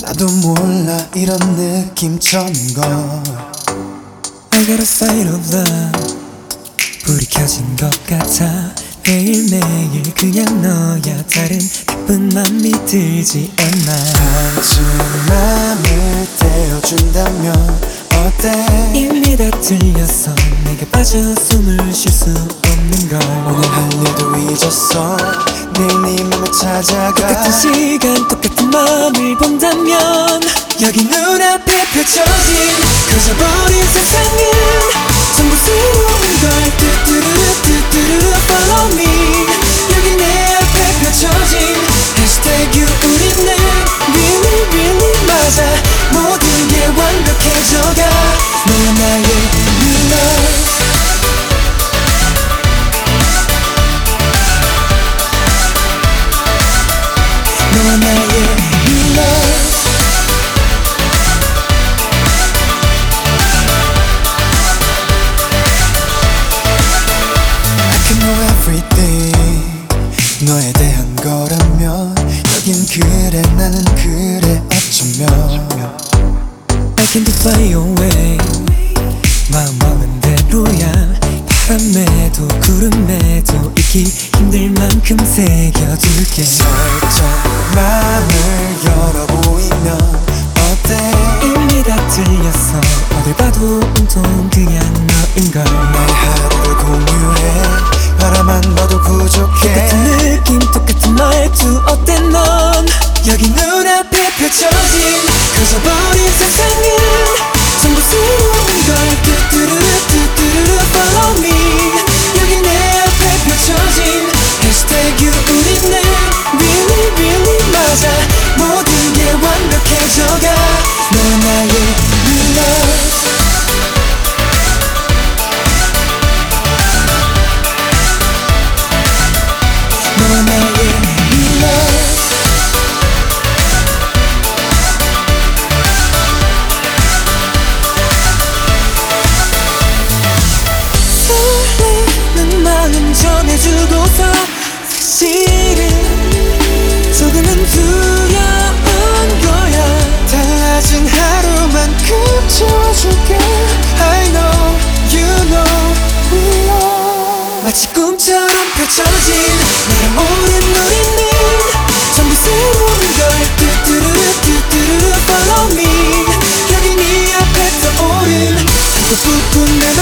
나도 몰라 이런 느낌 처음 걸 I got a sign of love. 불이 켜진 것 같아. 매일매일 그냥 너야. 다른 기쁨만 들지 않아. 한층 맘을 떼어준다면 어때? 이미 다 틀렸어. 내게 빠져 숨을 쉴 수 없는 걸. 오늘 할 일도 잊었어. 내일 네 맘을 찾아가. 똑같은 시간 똑같은 맘을 본다면 여기 눈앞에 펼쳐진 커져버린 세상은 전부 새로운 걸. 뚜뚜루뚜뚜루 follow me. 여기 내 앞에 펼쳐진 해시태그 우리는 really really 맞아. 모든 게 완벽해져가. 너와 나의 new love. 너와 나의 new love. I can know everything. 너에 대한 거라면 여긴 그래 나는 그래 어쩌면 I can fly away. 마음먹은 대로야. 바람에도 구름에도 잊기 힘들 만큼 새겨둘게. 살짝 맘을 열어보이면 어때? 이미 다 틀렸어. 어딜 봐도 온통 그냥 너인걸. 나의 하루를 공유해. 바라만 봐도 부족해. 똑같은 느낌 똑같은 말투 어때 넌. 여기 눈앞에 펼쳐진 커져버린 세상은 전부 새로운 걸. 뚜뚜루뚜뚜루 follow me. 여기 내 앞에 펼쳐진 해시태그 우리는 really really 맞아. 모든 게 완벽해져가. 너와 나의 new love. 너와 나의 new love. 설레는 마음 전해주고서 사실은 조금은 두려운 거야. 달라진 하루만큼 채워줄게. I know, you know, we are. 마치 꿈처럼 펼쳐진 날아오른 우리는 전부 새로운 걸. 뚜뚜루뚜뚜루 follow me. 여기 네 앞에 떠오른 한쪽 부푼 내